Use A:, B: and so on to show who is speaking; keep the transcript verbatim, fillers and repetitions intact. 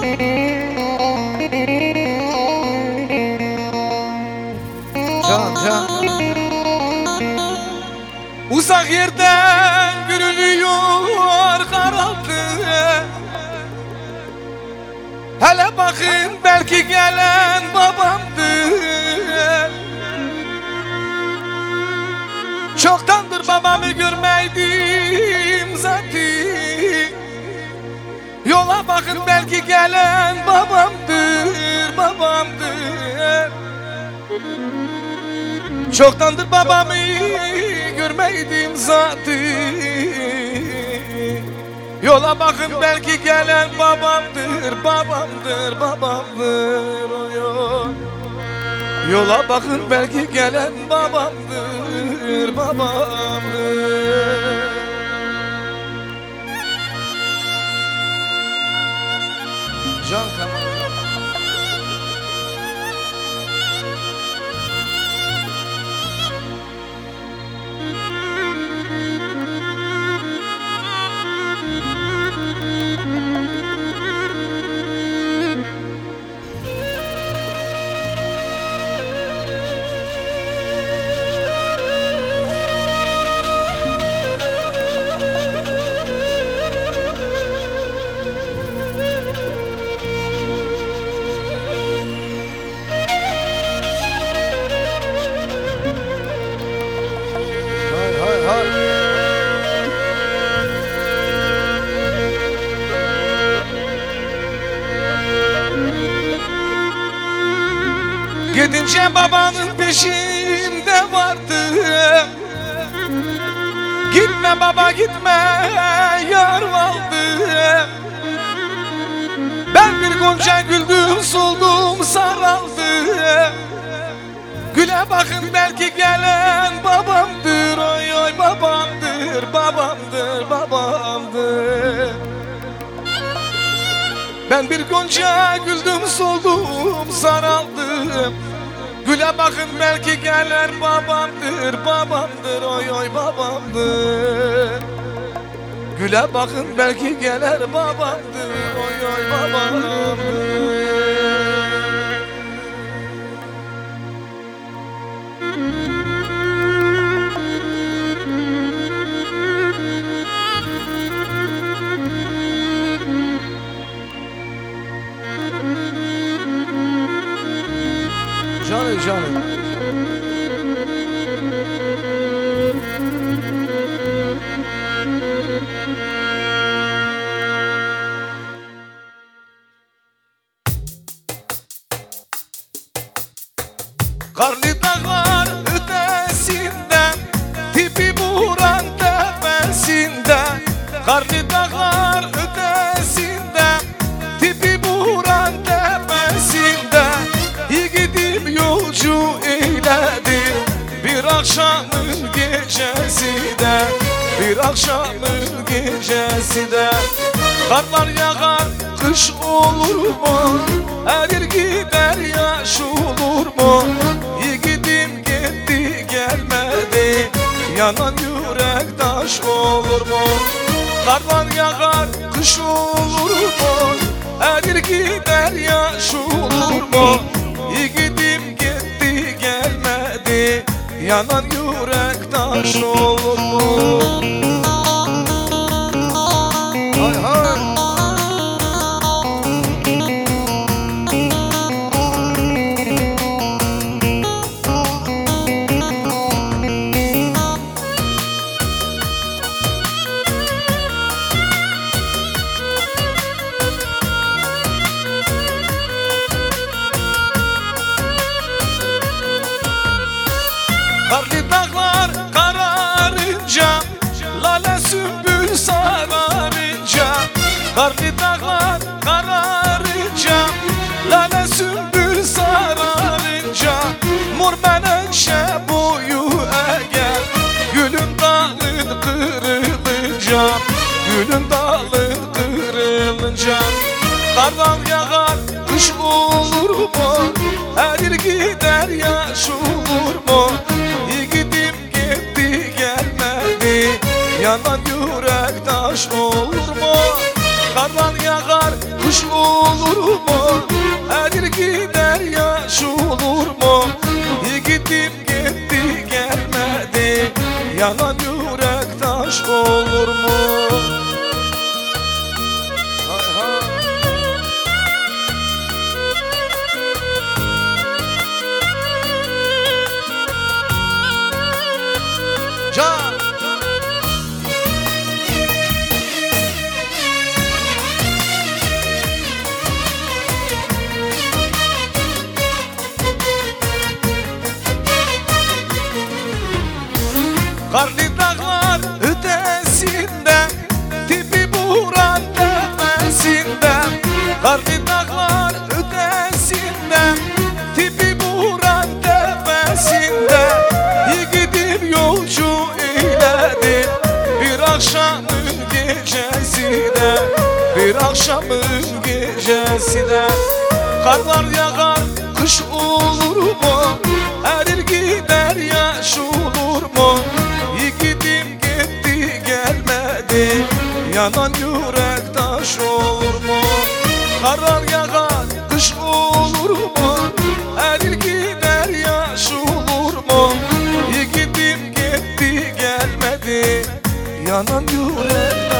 A: Can can uzak yerden görünüyor karaltı. Hele bakın belki gelen babamdır. Çoktandır babamı görmeydim zaten. Yola bakın belki gelen babamdır, babamdır. Çoktandır babamı görmeydim zaten. Yola bakın belki gelen babamdır, babamdır, babamdır. Oy oy. Yola bakın belki gelen babamdır, babamdır. Can Kamal. Gidince babanın peşinde vardım. Gitme baba gitme yar vardım. Ben bir gonca güldüm soldum saraldım. Güle bakın belki gelen babamdır. Oy oy babamdır, babamdır, babamdır. Ben bir gonca güldüm soldum saraldım. Güle bakın belki gelir babamdır, babamdır, oy oy babamdır. Güle bakın belki gelir babamdır, oy oy babamdır. Canım canım. Karlı dağlar ötesinden, tipi buran tepesinden. Karlı dağlar ötesinden, tipi buran tepesinden. Yiğidim yolcu eyledim bir akşamın gecesinde, bir akşamın gecesinde. Karlar yağar kış olur mu, erir gider yaş olur mu? Yiğidim gitti gelmedi, yanan yürek taş olur mu? Karlar yağar kış olur mu, erir gider yaş olur mu? Yiğidim gitti gelmedi, yanan yürek taş olur mu? Hay hay. Karlı dağlar kararınca, lale sümbül sararınca. Karlı dağlar kararınca, lale sümbül sararınca. Mor menekşe boyu eğer, gülün dalın kırılınca, gülün dalın kırılınca. Kardan yağar kış olur mu, erir gider yaş olur mu? Yiğidim gitti gelmedi, yanan yürek taş olur mu? Kardan yağar kış olur mu? Erir gider yaş olur mu? Yiğidim gitti gelmedi, yanan yürek taş olur mu? Hay hay. Can. Karlı dağlar ötesinde, tipi buran tepesinde. Karlı dağlar ötesinde, tipi buran tepesinde. Yiğidim yolcu eyledi bir akşamın gecesine, bir akşamın gecesine. Karlar yağar kış olur mu? Erir gider yaş olur mu? Yiğidim gitti gelmedi, yanan yürek taş olur mu? Karar yağar kış olur mu? Erir gider yaş olur mu? Yiğidim gitti gelmedi, yanan yürek